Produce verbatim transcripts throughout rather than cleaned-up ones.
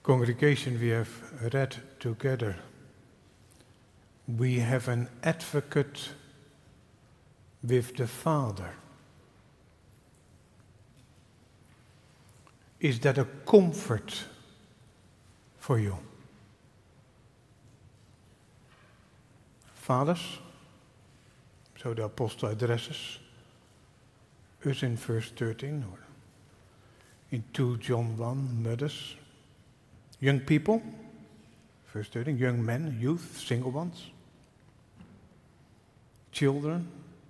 Congregation, we have read together. We have an advocate with the Father. Is that a comfort for you? Fathers, so the apostle addresses us in verse thirteen, or in two John one, mothers, young people, verse thirteen, young men, youth, single ones, children.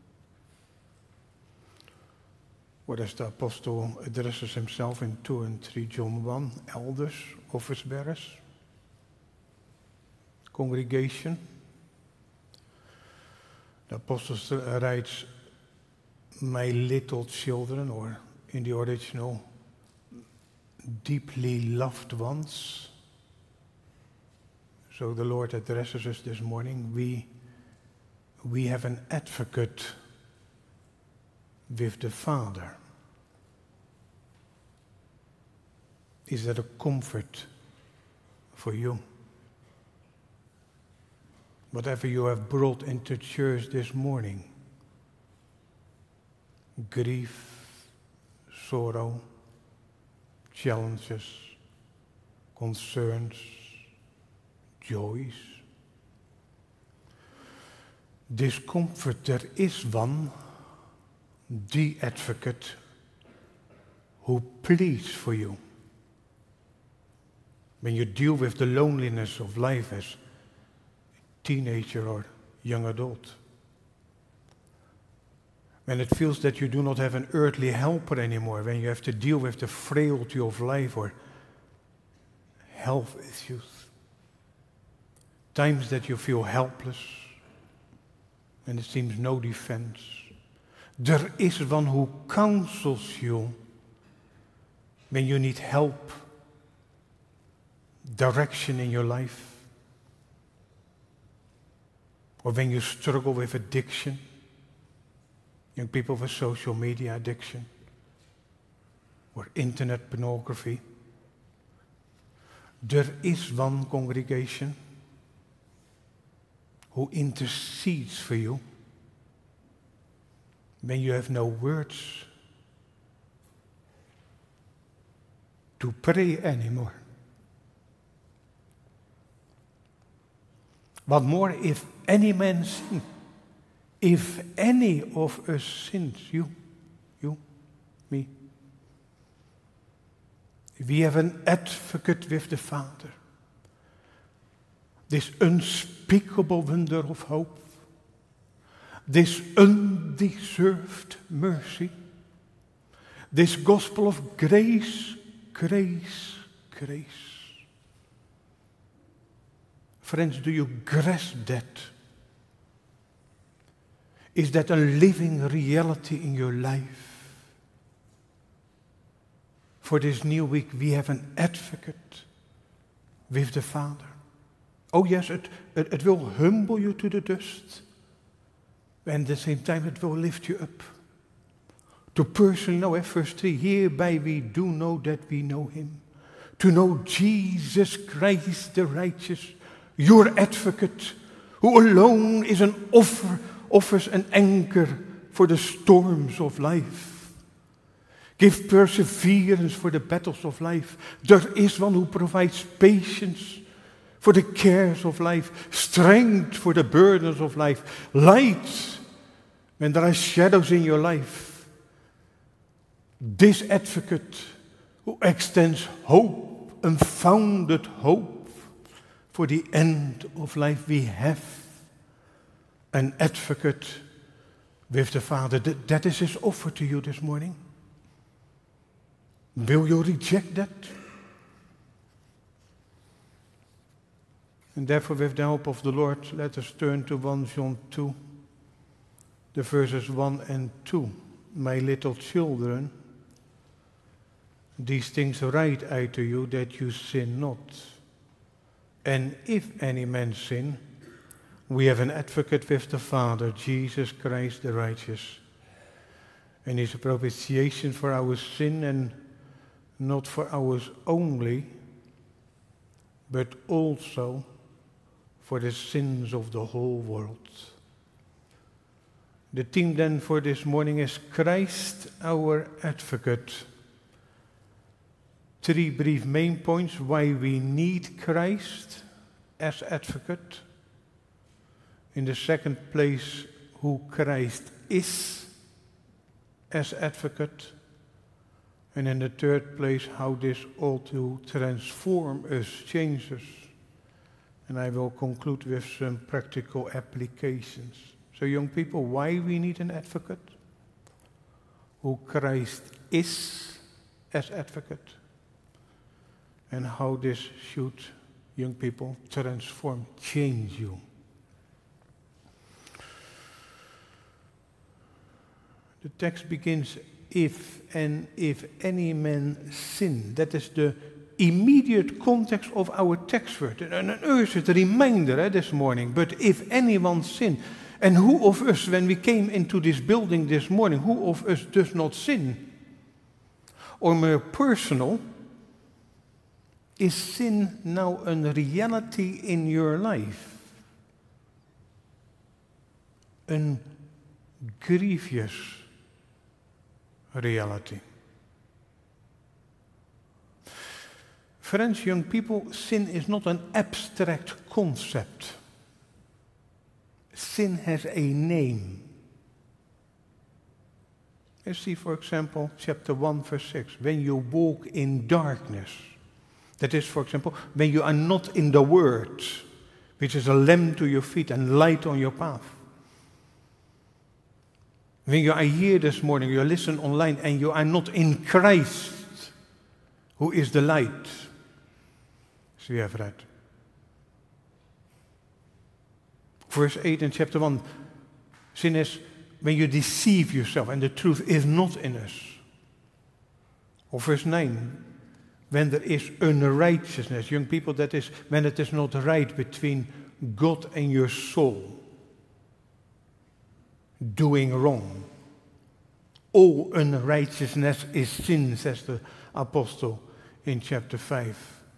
What as the apostle addresses himself in two and three John one, elders, office bearers, congregation. The apostle writes, my little children, or in the original, deeply loved ones. So the Lord addresses us this morning. We, we have an advocate with the Father. Is that a comfort for you? Whatever you have brought into church this morning, grief, sorrow, challenges, concerns, joys, discomfort, there is one, the advocate, who pleads for you. When you deal with the loneliness of life as teenager or young adult, when it feels that you do not have an earthly helper anymore, when you have to deal with the frailty of life or health issues, times that you feel helpless and it seems no defense, there is one who counsels you when you need help, direction in your life, or when you struggle with addiction, young people with social media addiction, or internet pornography. There is one, congregation, who intercedes for you when you have no words to pray anymore. What more, if any man sin, if any of us sins, you, you, me, we have an advocate with the Father. This unspeakable wonder of hope, this undeserved mercy, this gospel of grace, grace, grace. Friends, do you grasp that? Is that a living reality in your life? For this new week, we have an advocate with the Father. Oh yes, it, it, it will humble you to the dust. And at the same time, it will lift you up. To personally know, eh, verse three, hereby we do know that we know Him. To know Jesus Christ the righteous, your advocate, who alone is an offer, offers an anchor for the storms of life. Give perseverance for the battles of life. There is one who provides patience for the cares of life, strength for the burdens of life, light when there are shadows in your life. This advocate who extends hope, unfounded hope, for the end of life. We have an advocate with the Father. That is His offer to you this morning. Will you reject that? And therefore, with the help of the Lord, let us turn to First John two, the verses one and two. My little children, these things write I to you, that you sin not. And if any man sin, we have an advocate with the Father, Jesus Christ the righteous. And He's a propitiation for our sin, and not for ours only, but also for the sins of the whole world. The theme then for this morning is Christ our Advocate. Three brief main points why we need Christ as advocate. In the second place, who Christ is as advocate. And in the third place, how this ought to transform us, change us. And I will conclude with some practical applications. So young people, why we need an advocate? Who Christ is as advocate. And how this should, young people, transform, change you. The text begins, if and if any man sin. That is the immediate context of our text word. And an urgent reminder eh, this morning. But if anyone sin, and who of us, when we came into this building this morning, who of us does not sin? Or more personal, is sin now a reality in your life? A grievous reality. Friends, young people, sin is not an abstract concept. Sin has a name. Let's see, for example, chapter one, verse six. When you walk in darkness, that is, for example, when you are not in the Word, which is a lamp to your feet and light on your path. When you are here this morning, you listen online, and you are not in Christ, who is the light. As we have read. Verse eight in chapter one, sin is when you deceive yourself and the truth is not in us. Or verse nine, when there is unrighteousness, young people, that is when it is not right between God and your soul. Doing wrong. All unrighteousness is sin, says the apostle in chapter five.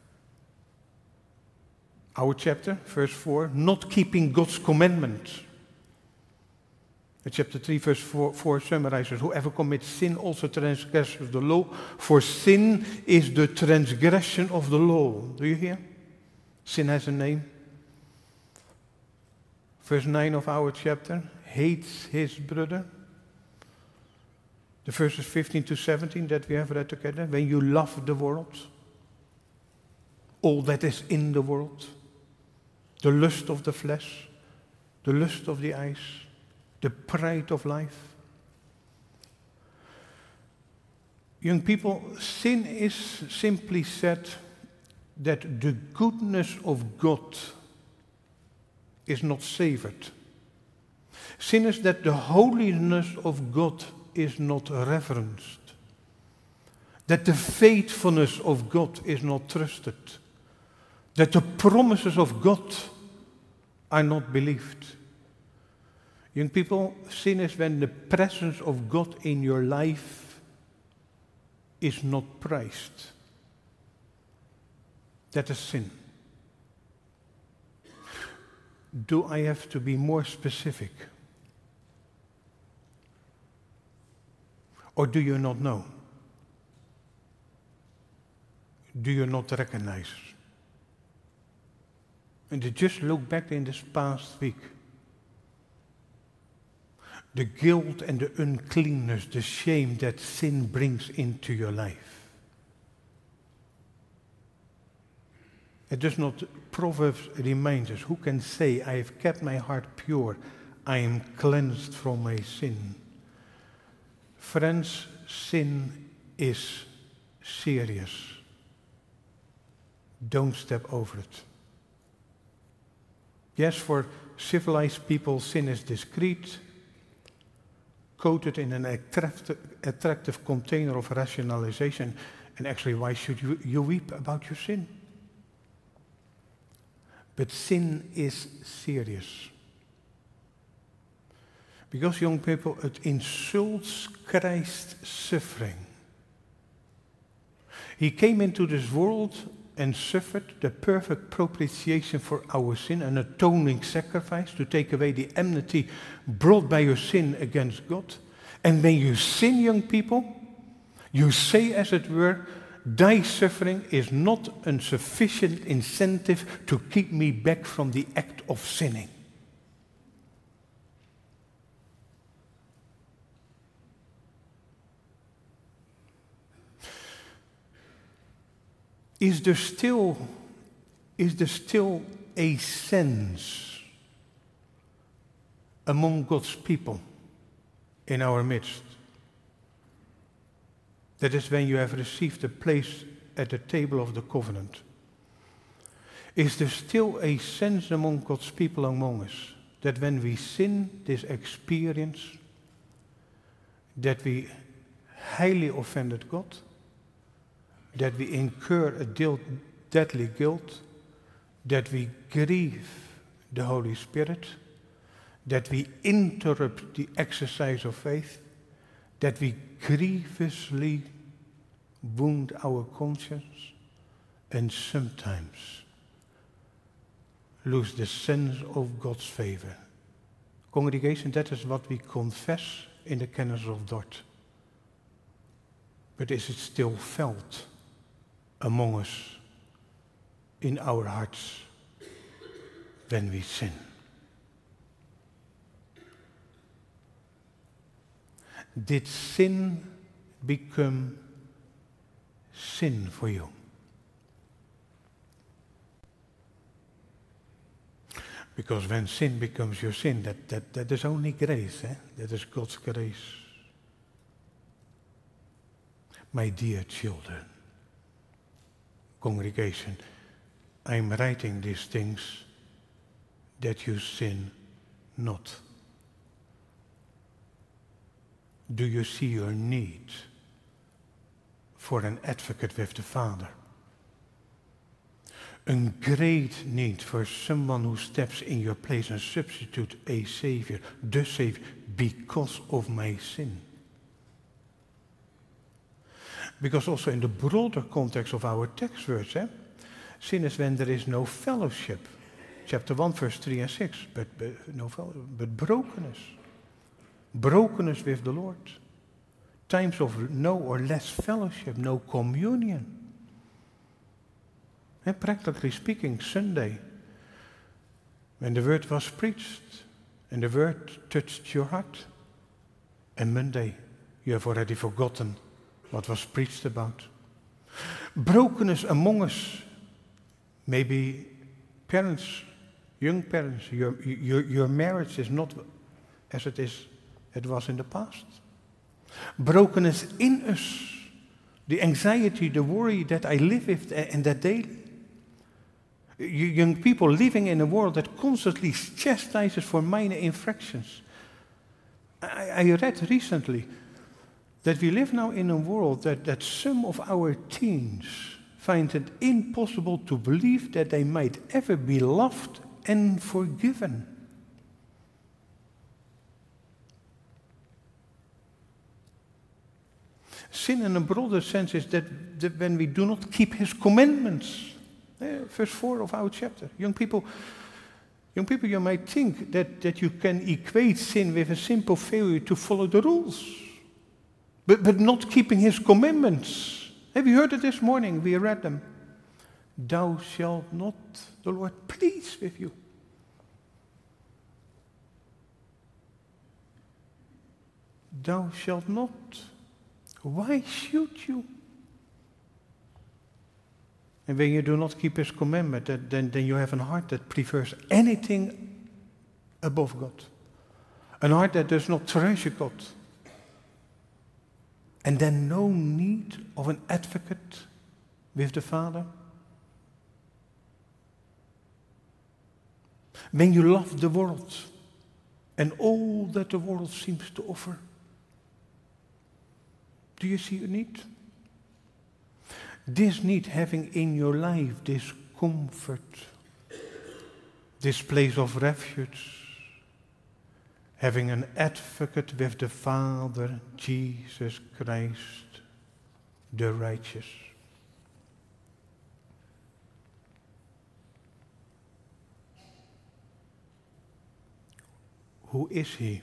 Our chapter, verse four, not keeping God's commandments. Chapter three, verse four, four summarizes, whoever commits sin also transgresses the law, for sin is the transgression of the law. Do you hear? Sin has a name. Verse nine of our chapter, hates his brother. The verses fifteen to seventeen that we have read together, when you love the world, all that is in the world, the lust of the flesh, the lust of the eyes, the pride of life. Young people, sin is simply said that the goodness of God is not savored. Sin is that the holiness of God is not reverenced. That the faithfulness of God is not trusted. That the promises of God are not believed. Young people, sin is when the presence of God in your life is not prized. That is sin. Do I have to be more specific? Or do you not know? Do you not recognize? And to just look back in this past week. The guilt and the uncleanness, the shame that sin brings into your life. It does not, Proverbs reminds us, who can say, I have kept my heart pure, I am cleansed from my sin. Friends, sin is serious. Don't step over it. Yes, for civilized people, sin is discreet, coated in an attractive, attractive container of rationalization. And actually, why should you, you weep about your sin? But sin is serious. Because, young people, it insults Christ's suffering. He came into this world and suffered the perfect propitiation for our sin, an atoning sacrifice to take away the enmity brought by your sin against God. And when you sin, young people, you say, as it were, thy suffering is not a sufficient incentive to keep me back from the act of sinning. Is there still, is there still a sense among God's people in our midst? That is when you have received a place at the table of the covenant. Is there still a sense among God's people among us that when we sin, this experience that we highly offended God, that we incur a deadly guilt, that we grieve the Holy Spirit, that we interrupt the exercise of faith, that we grievously wound our conscience, and sometimes lose the sense of God's favor. Congregation, that is what we confess in the canons of Dort. But is it still felt among us in our hearts when we sin? Did sin become sin for you? Because when sin becomes your sin, that, that, that is only grace, eh? That is God's grace. My dear children, congregation, I'm writing these things that you sin not. Do you see your need for an advocate with the Father? A great need for someone who steps in your place and substitute a Savior, the Savior, because of my sin. Because also in the broader context of our text words, eh, sin is when there is no fellowship. Chapter one, verse three and six, but, but, no, but brokenness. Brokenness with the Lord. Times of no or less fellowship, no communion. And practically speaking, Sunday, when the word was preached and the word touched your heart, and Monday, you have already forgotten what was preached about. Brokenness among us, maybe parents, young parents, your, your, your marriage is not as it is, it was in the past. Brokenness in us, the anxiety, the worry that I live with and that daily. Young people living in a world that constantly chastises for minor infractions. I, I read recently that we live now in a world that, that some of our teens find it impossible to believe that they might ever be loved and forgiven. Sin in a broader sense is that, that when we do not keep his commandments. Uh, verse four of our chapter. Young people, young people, you might think that, that you can equate sin with a simple failure to follow the rules. But, but not keeping his commandments. Have you heard it this morning? We read them. Thou shalt not, the Lord please with you. Thou shalt not. Why should you? And when you do not keep his commandment, that, then, then you have a heart that prefers anything above God. A heart that does not treasure God. And then no need of an advocate with the Father. When you love the world and all that the world seems to offer, do you see a need? This need having in your life this comfort, this place of refuge, having an advocate with the Father, Jesus Christ, the righteous. who is he?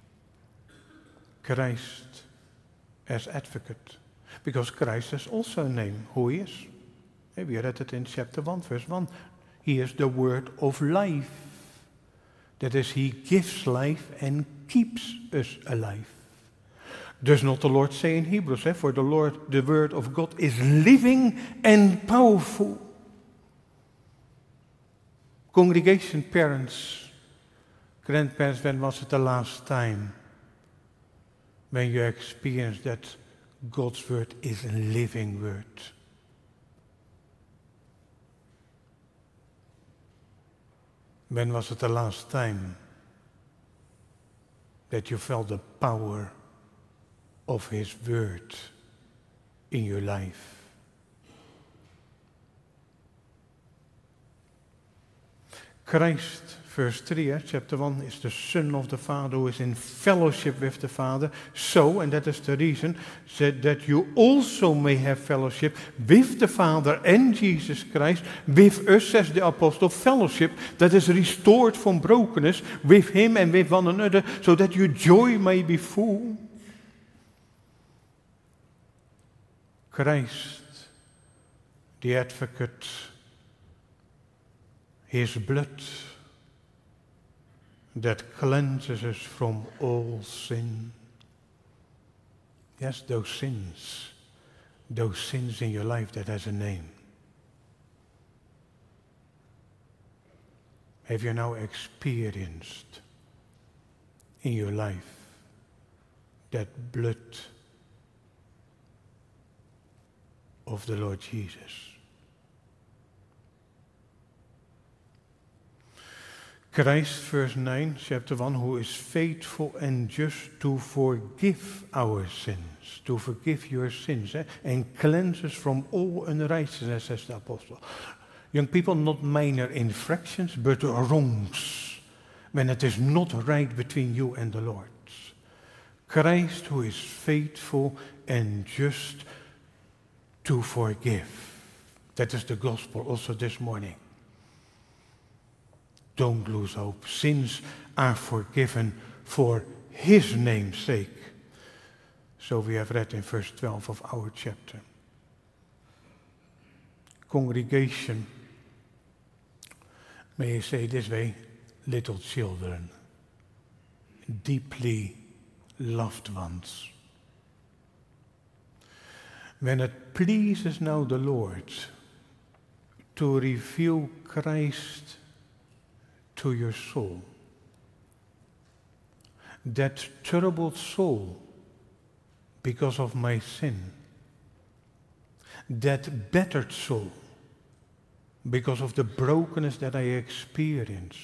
Christ as advocate. Because Christ has also a name, who he is. We read it in chapter one, verse one. He is the word of life. That is, he gives life and keeps us alive. Does not the Lord say in Hebrews, eh? For the Lord, the word of God is living and powerful. Congregation, parents, grandparents, when was it the last time when you experienced that God's word is a living word? When was it the last time that you felt the power of his word in your life? Christ, verse three, eh, chapter one, is the Son of the Father who is in fellowship with the Father. So, and that is the reason, said that you also may have fellowship with the Father and Jesus Christ, with us, says the apostle, fellowship that is restored from brokenness with him and with one another, so that your joy may be full. Christ, the advocate, his blood that cleanses us from all sin. Yes, those sins, those sins in your life that has a name. Have you now experienced in your life that blood of the Lord Jesus? Christ, verse nine, chapter one, who is faithful and just to forgive our sins, to forgive your sins, eh, and cleanse us from all unrighteousness, says the apostle. Young people, not minor infractions, but wrongs, when it is not right between you and the Lord. Christ, who is faithful and just to forgive. That is the gospel also this morning. Don't lose hope. Sins are forgiven for his name's sake. So we have read in verse twelve of our chapter. Congregation, may I say this way, little children, deeply loved ones. When it pleases now the Lord to reveal Christ to your soul, that troubled soul because of my sin, that battered soul because of the brokenness that I experience,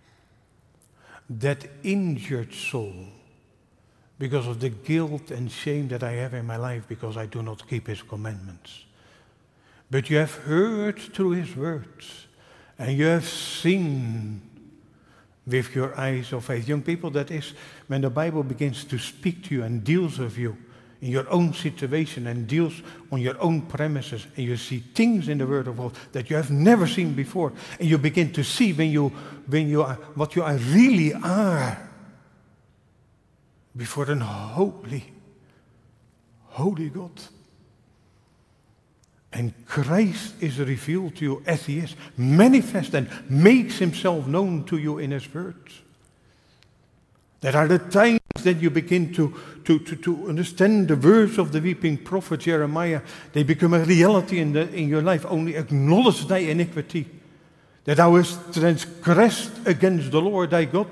that injured soul because of the guilt and shame that I have in my life because I do not keep his commandments. But you have heard through his words, and you have seen with your eyes of faith. Young people, that is when the Bible begins to speak to you and deals with you in your own situation and deals on your own premises, and you see things in the Word of God that you have never seen before, and you begin to see when you, when you are, what you are really are before an holy, holy God. And Christ is revealed to you as he is, manifest and makes himself known to you in his word. There are the times that you begin to, to, to, to understand the words of the weeping prophet Jeremiah. They become a reality in, the, in your life. Only acknowledge thy iniquity, that thou hast transgressed against the Lord thy God.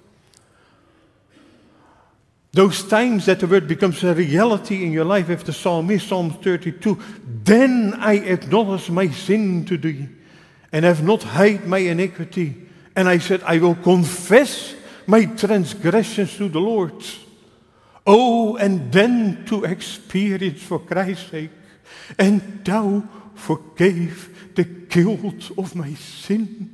Those times that the word becomes a reality in your life, with the psalmist, Psalm thirty-two, then I acknowledge my sin to thee, and have not hid my iniquity. And I said, I will confess my transgressions to the Lord. Oh, and then to experience for Christ's sake, and thou forgave the guilt of my sin.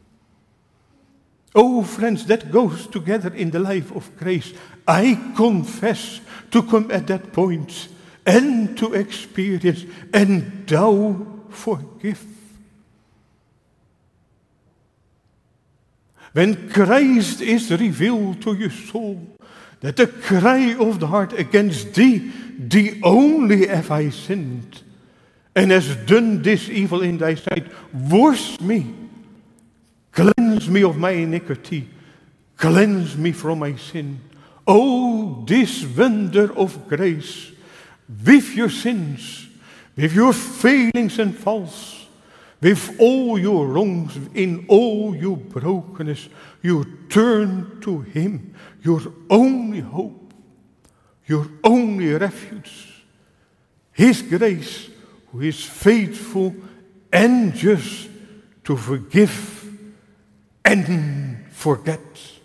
Oh, friends, that goes together in the life of grace. I confess to come at that point and to experience, and thou forgive. When Christ is revealed to your soul, that the cry of the heart against thee, thee only have I sinned, and has done this evil in thy sight, wash me, cleanse me of my iniquity, cleanse me from my sin. Oh, this wonder of grace, with your sins, with your failings and faults, with all your wrongs, in all your brokenness, you turn to him, your only hope, your only refuge. His grace, who is faithful and just to forgive and forget.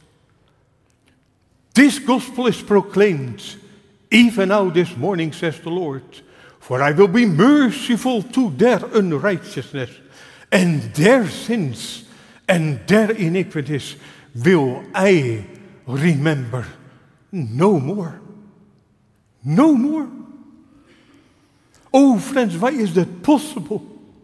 This gospel is proclaimed even now this morning, says the Lord, for I will be merciful to their unrighteousness, and their sins and their iniquities will I remember no more. No more. Oh, friends, why is that possible?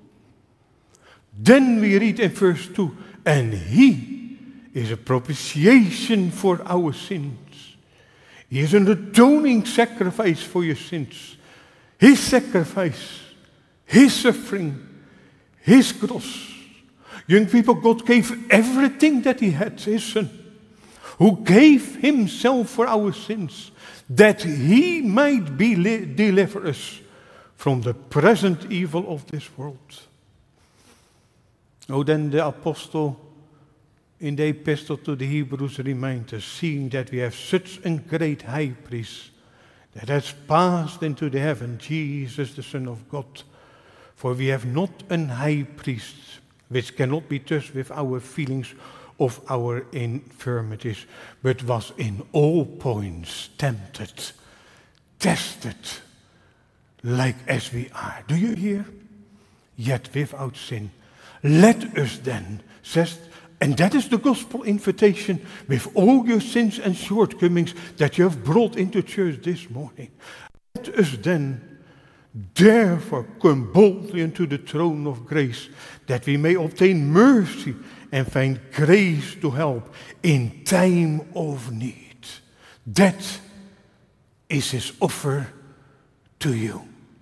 Then we read in verse two, and he is a propitiation for our sins. He is an atoning sacrifice for your sins. His sacrifice, his suffering, his cross. Young people, God gave everything that he had, his son, who gave himself for our sins, that he might be li- deliver us from the present evil of this world. Oh, then the apostle in the epistle to the Hebrews reminds us, seeing that we have such a great high priest that has passed into the heaven, Jesus the Son of God. For we have not an high priest which cannot be touched with our feelings of our infirmities, but was in all points tempted, tested, like as we are. Do you hear? Yet without sin. Let us then, says, and that is the gospel invitation, with all your sins and shortcomings that you have brought into church this morning. Let us then, therefore, come boldly into the throne of grace, that we may obtain mercy and find grace to help in time of need. That is his offer to you.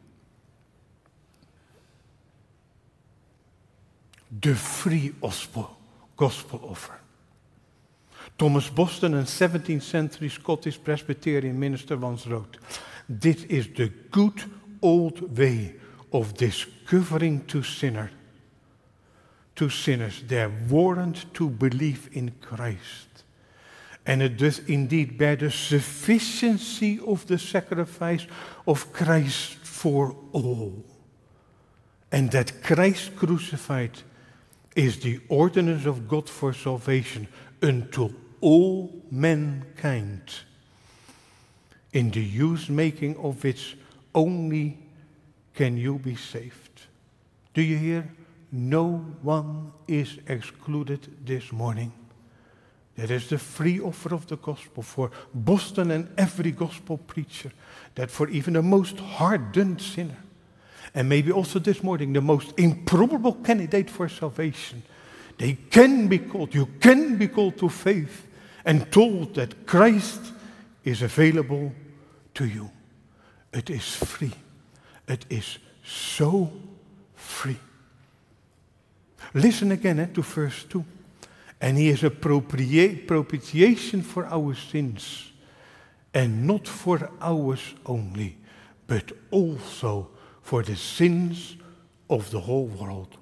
The free gospel, gospel offer. Thomas Boston, a seventeenth century Scottish Presbyterian minister, once wrote, "This is the good old way of discovering to sinner, to sinners their warrant to believe in Christ. And it does indeed bear the sufficiency of the sacrifice of Christ for all. And that Christ crucified is the ordinance of God for salvation unto all mankind, in the use making of which only can you be saved." Do you hear? No one is excluded this morning. That is the free offer of the gospel for Boston and every gospel preacher, that for even the most hardened sinner, and maybe also this morning the most improbable candidate for salvation, they can be called, you can be called to faith and told that Christ is available to you. It is free. It is so free. Listen again eh, to verse two. And he is a propria- propitiation for our sins, and not for ours only, but also for the sins of the whole world.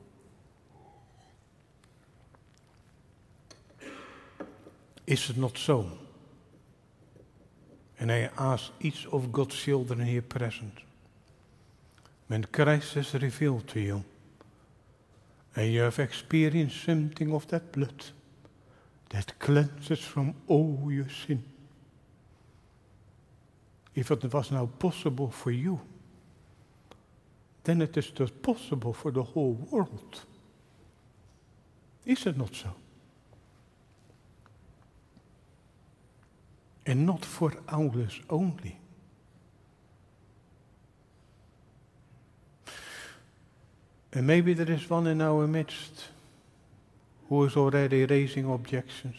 Is it not so? And I ask each of God's children here present, when Christ is revealed to you, and you have experienced something of that blood that cleanses from all your sin. If it was now possible for you, then it is just possible for the whole world. Is it not so? And not for ours only. And maybe there is one in our midst who is already raising objections.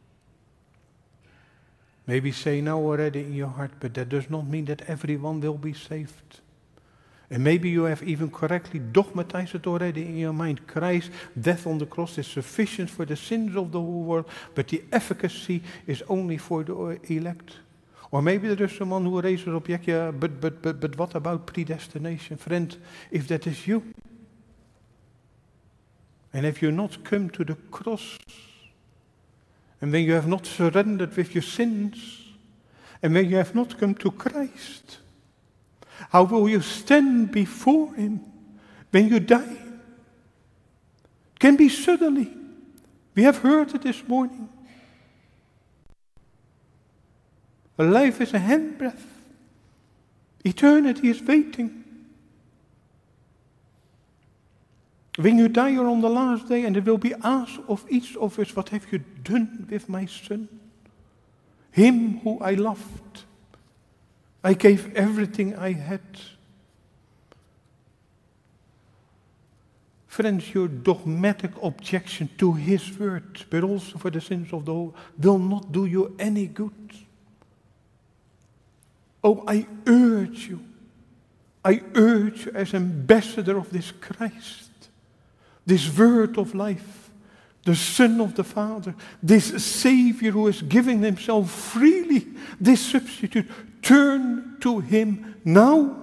Maybe say now already in your heart, but that does not mean that everyone will be saved. And maybe you have even correctly dogmatized it already in your mind. Christ's death on the cross is sufficient for the sins of the whole world, but the efficacy is only for the elect. Or maybe there is someone who raises object, yeah, but, but, but, but what about predestination? Friend, if that is you, and if you not come to the cross, and when you have not surrendered with your sins, and when you have not come to Christ, how will you stand before Him when you die? It can be suddenly. We have heard it this morning. A life is a handbreadth. Eternity is waiting. When you die, you're on the last day, and it will be asked of each of us, what have you done with my son? Him who I loved. I gave everything I had. Friends, your dogmatic objection to His word, but also for the sins of the whole, will not do you any good. Oh, I urge you, I urge you as ambassador of this Christ, this word of life, the Son of the Father, this Savior who is giving Himself freely, this substitute, turn to Him now.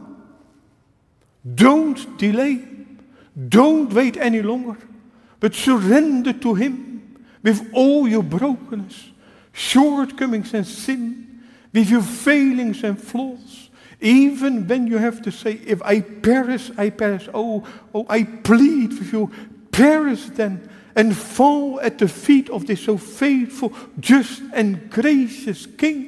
Don't delay. Don't wait any longer, but surrender to Him with all your brokenness, shortcomings and sin, with your failings and flaws. Even when you have to say, if I perish, I perish. Oh, oh, I plead with you, perish then, and fall at the feet of this so faithful, just and gracious King.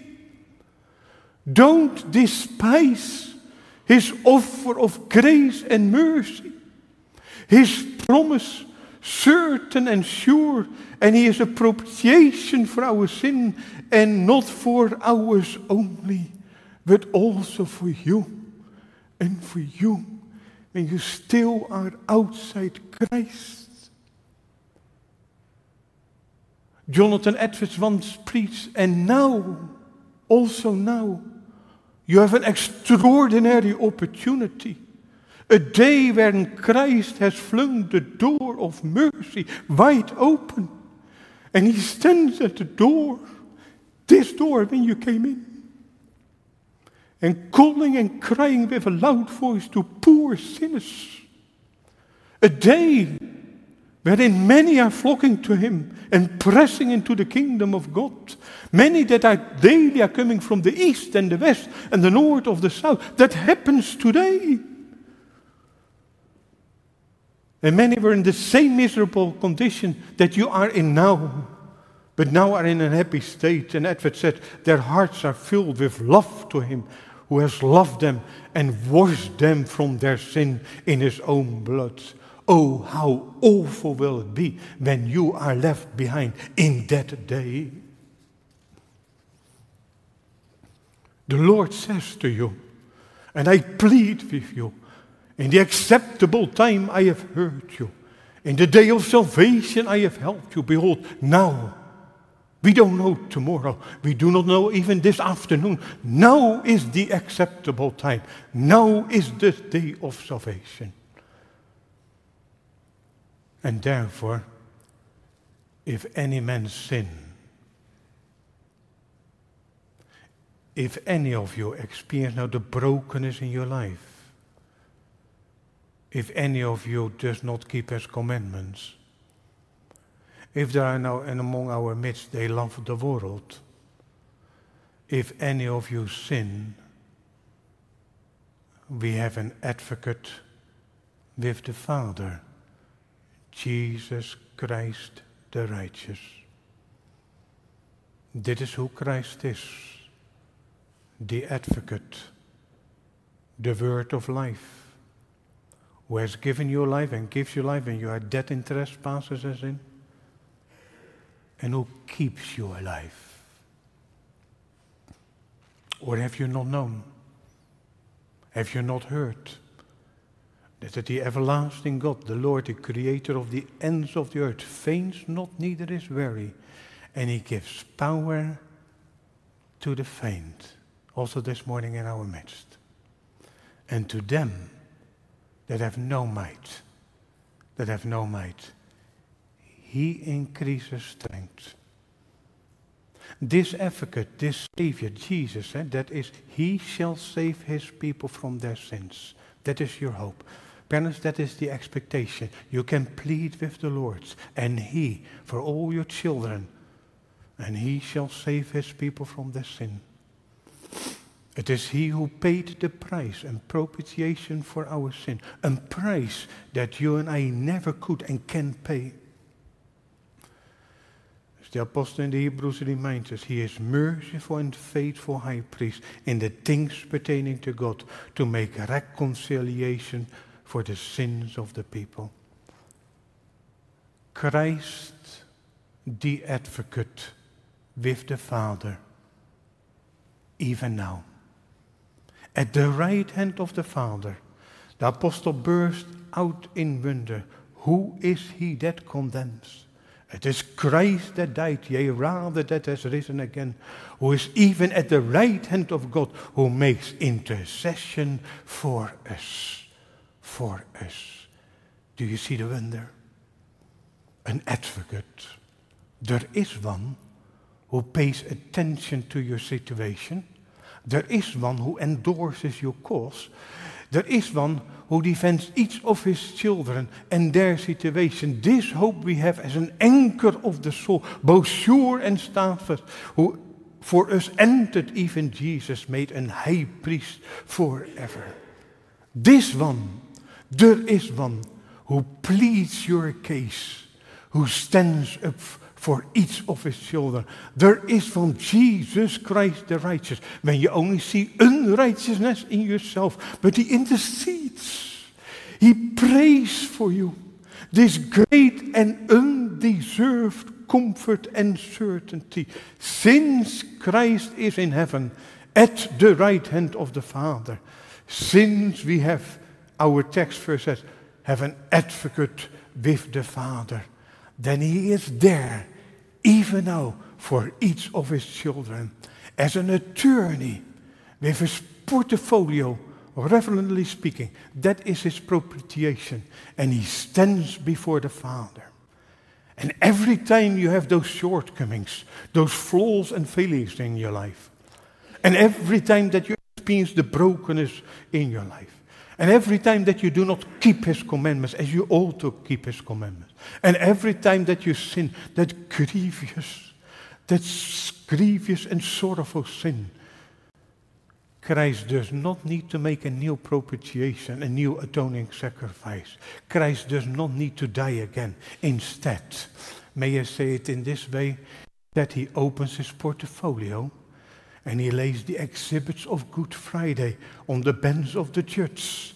Don't despise His offer of grace and mercy. His promise, certain and sure, and He is a propitiation for our sin, and not for ours only, but also for you and for you when you still are outside Christ. Jonathan Edwards once preached, and now, also now, you have an extraordinary opportunity. A day when Christ has flung the door of mercy wide open. And He stands at the door, this door when you came in. And calling and crying with a loud voice to poor sinners. A day wherein many are flocking to Him and pressing into the kingdom of God. Many that are daily are coming from the east and the west and the north of the south. That happens today. And many were in the same miserable condition that you are in now, but now are in a happy state. And Edward said, their hearts are filled with love to Him who has loved them and washed them from their sin in His own blood. Oh, how awful will it be when you are left behind in that day. The Lord says to you, and I plead with you, in the acceptable time I have heard you. In the day of salvation I have helped you. Behold, now, we don't know tomorrow. We do not know even this afternoon. Now is the acceptable time. Now is the day of salvation. And therefore, if any man sin, if any of you experience now the brokenness in your life, if any of you does not keep His commandments, if there are now and among our midst they love the world, if any of you sin, we have an advocate with the Father, Jesus Christ the righteous. Dit is who Christ is, the advocate, the word of life, who has given you life and gives you life when you are dead in trespasses and sin, and who keeps you alive. Or have you not known? Have you not heard that the everlasting God, the Lord, the creator of the ends of the earth, faints not, neither is weary, and he gives power to the faint, also this morning in our midst. And to them that have no might, that have no might, he increases strength. This advocate, this Savior, Jesus, eh, that is, he shall save his people from their sins. That is your hope. Parents, that is the expectation. You can plead with the Lord, and he, for all your children, and he shall save his people from their sin. It is he who paid the price and propitiation for our sin, a price that you and I never could and can pay. As the apostle in the Hebrews reminds us, he is merciful and faithful high priest in the things pertaining to God to make reconciliation for the sins of the people. Christ, the advocate with the Father, even now. At the right hand of the Father, the apostle burst out in wonder. Who is he that condemns? It is Christ that died, yea, rather that has risen again, who is even at the right hand of God, who makes intercession for us. For us. Do you see the wonder? An advocate. There is one who pays attention to your situation. There is one who endorses your cause. There is one who defends each of his children and their situation. This hope we have as an anchor of the soul, both sure and steadfast, who for us entered even Jesus, made an high priest forever. This one, there is one who pleads your case, who stands up for each of his children. There is from Jesus Christ the righteous. When you only see unrighteousness in yourself, but he intercedes. He prays for you. This great and undeserved comfort and certainty. Since Christ is in heaven, at the right hand of the Father, since we have, our text verse says, have an advocate with the Father, then he is there even now for each of his children, as an attorney with his portfolio, reverently speaking. That is his propitiation, and he stands before the Father. And every time you have those shortcomings, those flaws and failures in your life, and every time that you experience the brokenness in your life, and every time that you do not keep his commandments as you ought to keep his commandments, and every time that you sin, that grievous, that grievous and sorrowful sin, Christ does not need to make a new propitiation, a new atoning sacrifice. Christ does not need to die again. Instead, may I say it in this way, that he opens his portfolio and he lays the exhibits of Good Friday on the bench of the judge.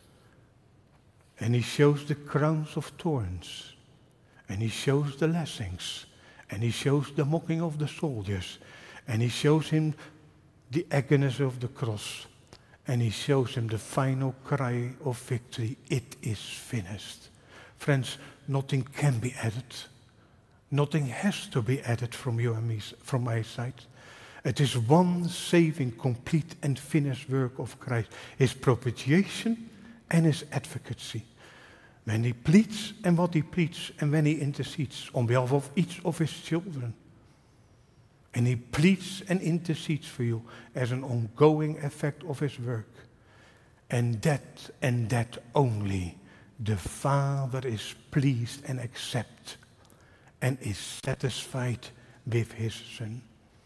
And he shows the crowns of thorns. And he shows the lashings. And he shows the mocking of the soldiers. And he shows him the agony of the cross. And he shows him the final cry of victory. It is finished. Friends, nothing can be added. Nothing has to be added from you and me, from my side. It is one saving, complete and finished work of Christ. His propitiation and his advocacy. When he pleads and what he pleads, and when he intercedes on behalf of each of his children. And he pleads and intercedes for you as an ongoing effect of his work. And that and that only the Father is pleased and accepts and is satisfied with his Son.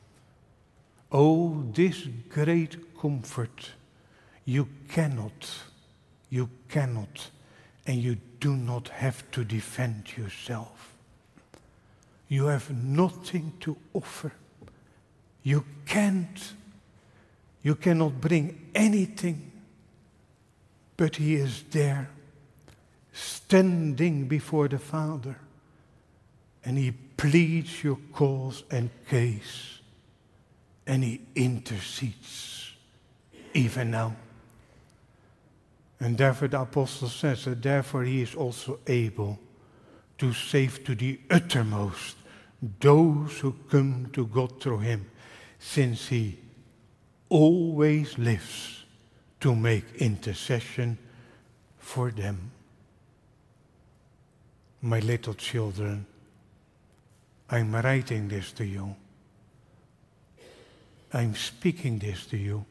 Oh, this great comfort, you cannot, you cannot, and you do not have to defend yourself. You have nothing to offer. You can't, you cannot bring anything, but he is there, standing before the Father, and he pleads your cause and case. And he intercedes even now. And therefore the apostle says that therefore he is also able to save to the uttermost those who come to God through him, since he always lives to make intercession for them. My little children, I'm writing this to you. I'm speaking this to you,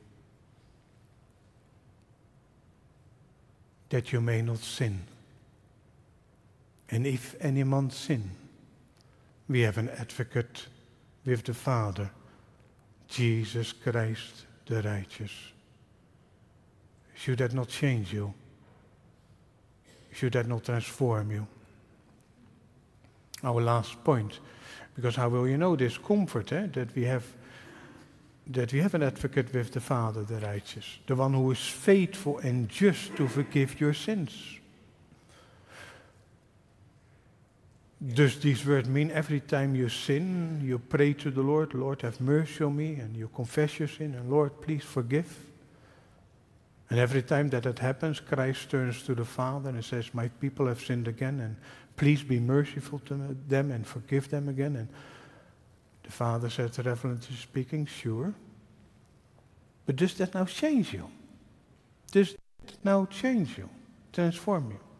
that you may not sin. And if any man sin, we have an advocate with the Father, Jesus Christ the righteous. Should that not change you? Should that not transform you? Our last point, because how will you know this comfort, eh, that we have that we have an advocate with the Father, the righteous, the one who is faithful and just to forgive your sins. Does these words mean every time you sin, you pray to the Lord, Lord, have mercy on me, and you confess your sin, and Lord, please forgive? And every time that that happens, Christ turns to the Father and says, my people have sinned again, and please be merciful to them and forgive them again. And the Father said, reverently speaking, sure. But does that now change you? Does that now change you, transform you?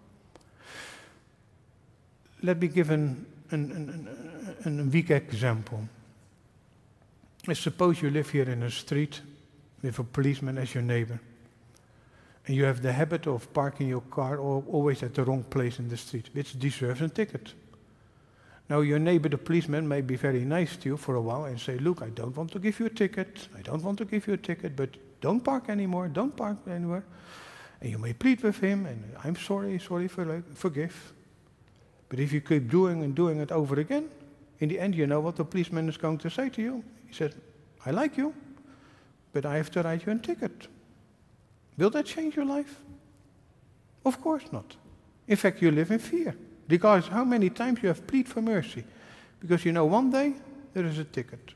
Let me give an, an, an, an, a weak example. Suppose you live here in a street with a policeman as your neighbor, and you have the habit of parking your car always at the wrong place in the street, which deserves a ticket. Now your neighbor, the policeman, may be very nice to you for a while and say, look, I don't want to give you a ticket, I don't want to give you a ticket, but don't park anymore, don't park anywhere. And you may plead with him, and I'm sorry, sorry, for, forgive. But if you keep doing and doing it over again, in the end, you know what the policeman is going to say to you. He says, I like you, but I have to write you a ticket. Will that change your life? Of course not. In fact, you live in fear. Because how many times you have plead for mercy? Because you know one day there is a ticket.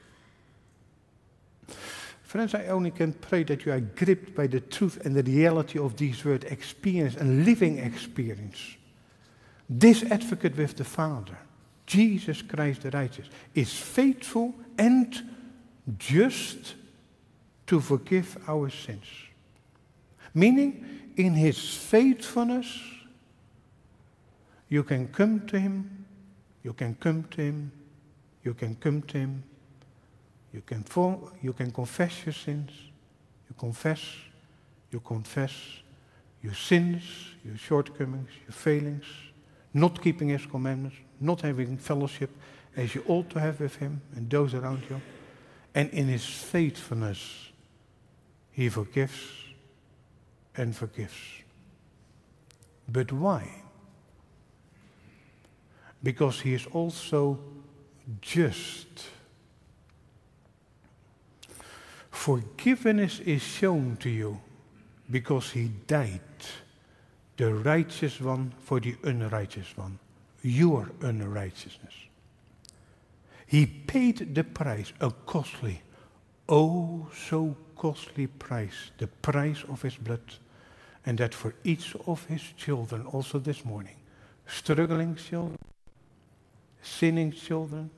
Friends, I only can pray that you are gripped by the truth and the reality of these words, experience and living experience. This advocate with the Father, Jesus Christ the righteous, is faithful and just to forgive our sins. Meaning, in his faithfulness, you can come to him, you can come to him, you can come to him, you can, fall, you can confess your sins, you confess, you confess your sins, your shortcomings, your failings, not keeping his commandments, not having fellowship as you ought to have with him and those around you. And in his faithfulness, he forgives and forgives. But why? Because he is also just. Forgiveness is shown to you because he died, the righteous one for the unrighteous one, your unrighteousness. He paid the price, a costly, oh so costly price, the price of his blood, and that for each of his children, also this morning, struggling children, sinning children,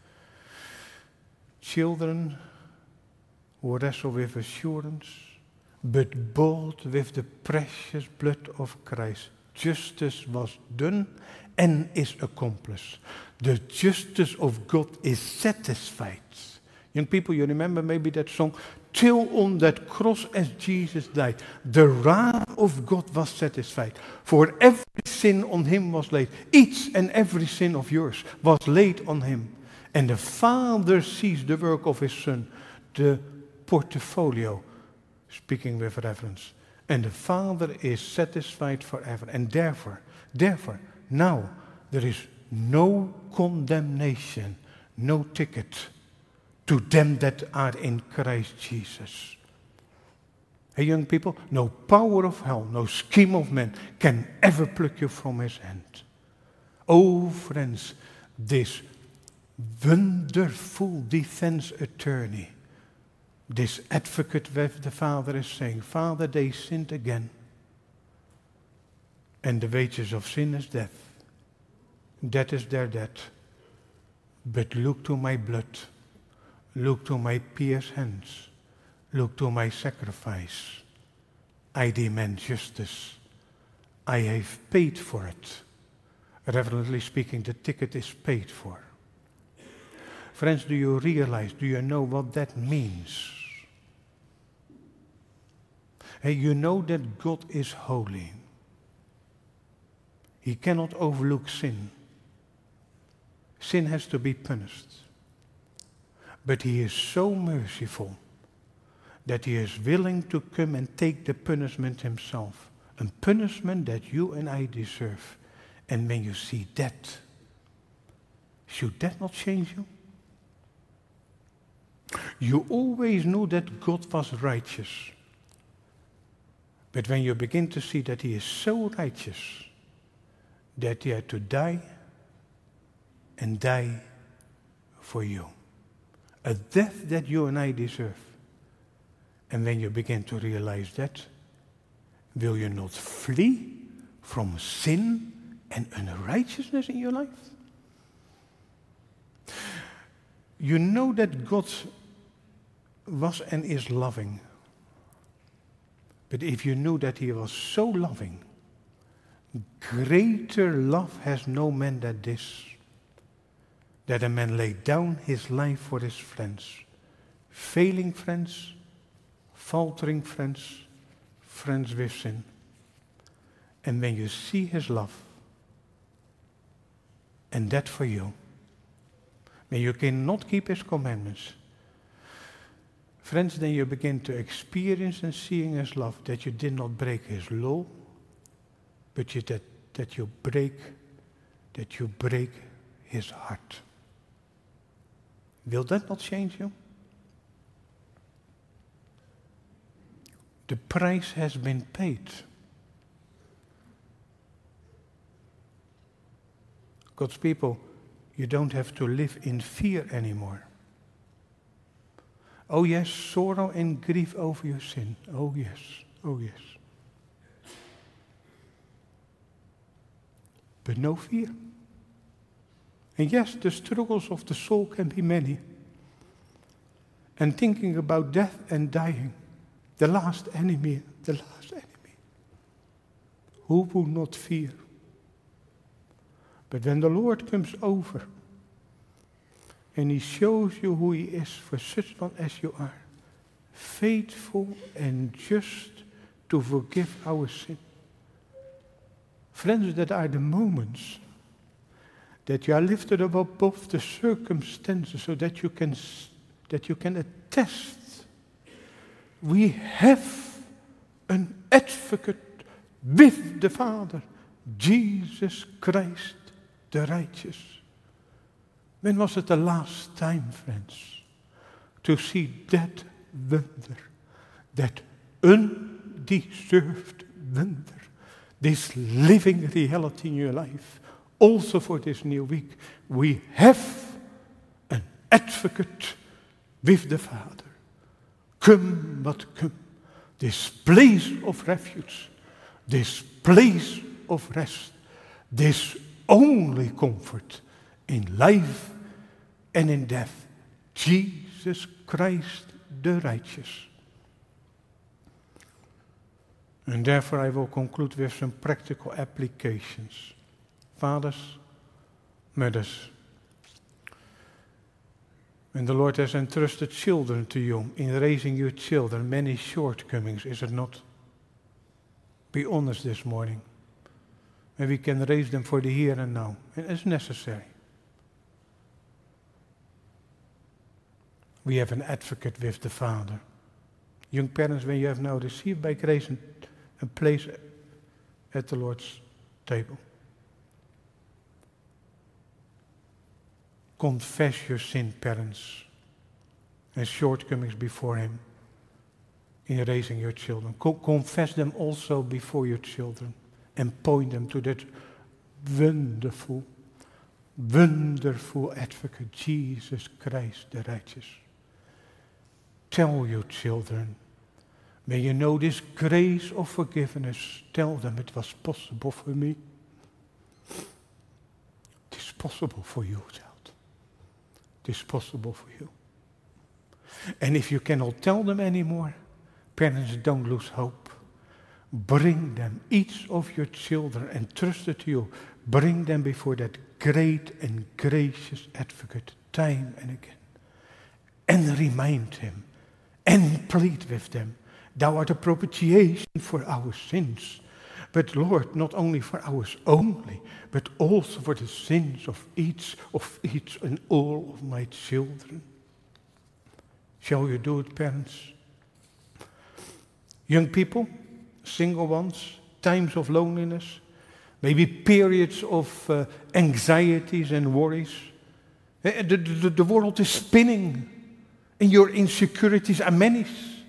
children who wrestle with assurance, but bought with the precious blood of Christ. Justice was done and is accomplished. The justice of God is satisfied. Young people, you remember maybe that song, till on that cross as Jesus died, the wrath of God was satisfied. For every sin on him was laid. Each and every sin of yours was laid on him. And the Father sees the work of his Son, the portfolio, speaking with reverence. And the Father is satisfied forever. And therefore, therefore, now there is no condemnation, no ticket to them that are in Christ Jesus. Hey, young people, no power of hell, no scheme of man can ever pluck you from his hand. Oh, friends, this wonderful defense attorney, this advocate with the Father is saying, Father, they sinned again. And the wages of sin is death. That is their debt. But look to my blood. Look to my pierced hands. Look to my sacrifice. I demand justice. I have paid for it. Reverently speaking, the ticket is paid for. Friends, do you realize, do you know what that means? Hey, you know that God is holy. He cannot overlook sin. Sin has to be punished. But he is so merciful that he is willing to come and take the punishment himself. A punishment that you and I deserve. And when you see that, should that not change you? You always knew that God was righteous. But when you begin to see that he is so righteous, that he had to die and die for you. A death that you and I deserve. And when you begin to realize that, will you not flee from sin and unrighteousness in your life? You know that God was and is loving. But if you knew that he was so loving, greater love has no man than this, that a man lay down his life for his friends. Failing friends, faltering friends, friends with sin. And when you see his love, and that for you, when you cannot keep his commandments, friends, then you begin to experience and seeing his love, that you did not break his law, but you, that, that you break, that you break his heart. Will that not change you? The price has been paid. God's people, you don't have to live in fear anymore. Oh yes, sorrow and grief over your sin. Oh yes, oh yes. But no fear. And yes, the struggles of the soul can be many. And thinking about death and dying, the last enemy, the last enemy. Who will not fear? But when the Lord comes over and he shows you who he is for such one as you are, faithful and just to forgive our sin. Friends, that are the moments that you are lifted up above the circumstances so that you can, that you can attest. We have an advocate with the Father, Jesus Christ the righteous. When was it the last time, friends, to see that wonder, that undeserved wonder, this living reality in your life? Also for this new week, we have an advocate with the Father. Come what come, this place of refuge, this place of rest, this only comfort in life and in death, Jesus Christ the righteous. And therefore I will conclude with some practical applications. Fathers, mothers, when the Lord has entrusted children to you, in raising your children, many shortcomings, is it not? Be honest this morning. And we can raise them for the here and now. And it's necessary. We have an advocate with the Father. Young parents, when you have now received by grace a place at the Lord's table, confess your sin, parents, and shortcomings before him in raising your children. Co- confess them also before your children and point them to that wonderful, wonderful advocate, Jesus Christ the righteous. Tell your children, When you know this grace of forgiveness, tell them it was possible for me. It is possible for you, child. It is possible for you. And if you cannot tell them anymore, parents, don't lose hope. Bring them, each of your children, entrusted to you, bring them before that great and gracious advocate time and again. And remind him and plead with them. Thou art a propitiation for our sins. But Lord, not only for ours only, but also for the sins of each, of each and all of my children. Shall you do it, parents? Young people, single ones, times of loneliness, maybe periods of uh, anxieties and worries. The, the, the world is spinning, and your insecurities are many.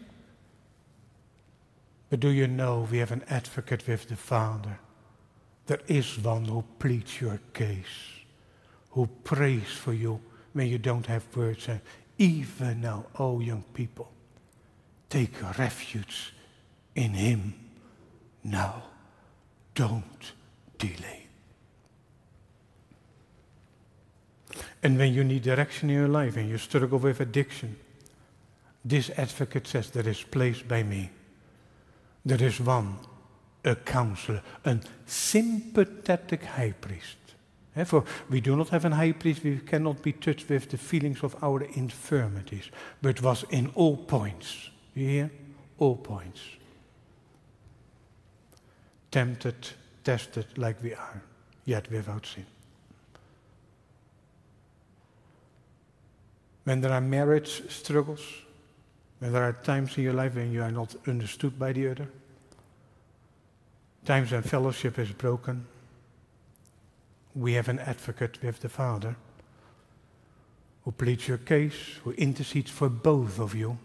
But do you know we have an advocate with the Father? There is one who pleads your case, who prays for you when you don't have words. And even now, oh young people, take refuge in him now. Don't delay. And when you need direction in your life and you struggle with addiction, this advocate says there is place by me. There is one, a counselor, a sympathetic high priest. Eh, for we do not have a high priest, we cannot be touched with the feelings of our infirmities, but was in all points. You hear? All points. Tempted, tested like we are, yet without sin. When there are marriage struggles, when there are times in your life when you are not understood by the other, times when fellowship is broken, we have an advocate with the Father who pleads your case, who intercedes for both of you.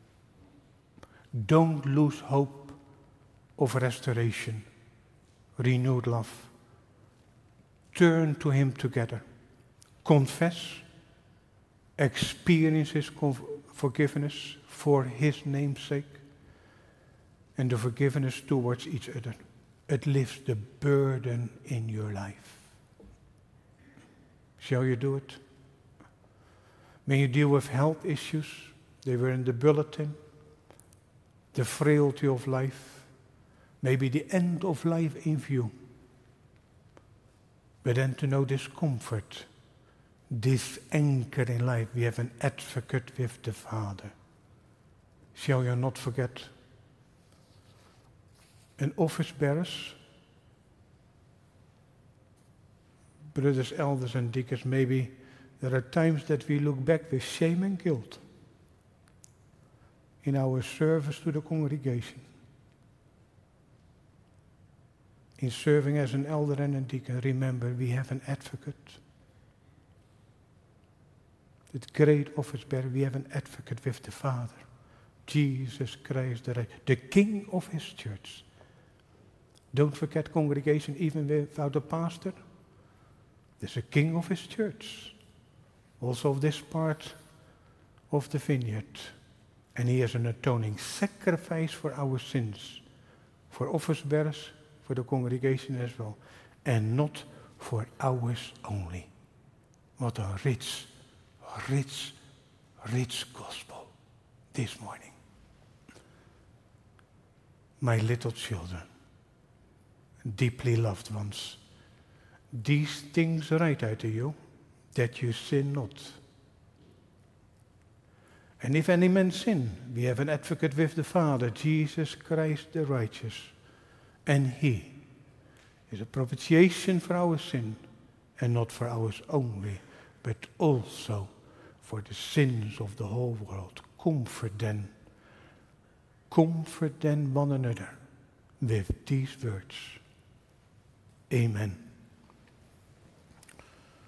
Don't lose hope of restoration, renewed love. Turn to him together. Confess, experience his forgiveness for his name's sake, and the forgiveness towards each other. It lifts the burden in your life. Shall you do it? When you deal with health issues, they were in the bulletin, the frailty of life, maybe the end of life in view. But then to know this comfort, this anchor in life, we have an advocate with the Father. Shall you not forget? And office bearers, brothers, elders, and deacons, maybe there are times that we look back with shame and guilt in our service to the congregation. In serving as an elder and a deacon, remember we have an advocate. That great office bearer, we have an advocate with the Father. Jesus Christ, the, the King of his church. Don't forget, congregation, even without a pastor, there's a King of his church, also of this part of the vineyard. And he has an atoning sacrifice for our sins, for office bearers, for the congregation as well, and not for ours only. What a rich, rich, rich gospel this morning. My little children, deeply loved ones, these things write I to you, that you sin not. And if any man sin, we have an advocate with the Father, Jesus Christ the righteous. And he is a propitiation for our sin, and not for ours only, but also for the sins of the whole world. Comfort then, comfort then one another with these words. Amen.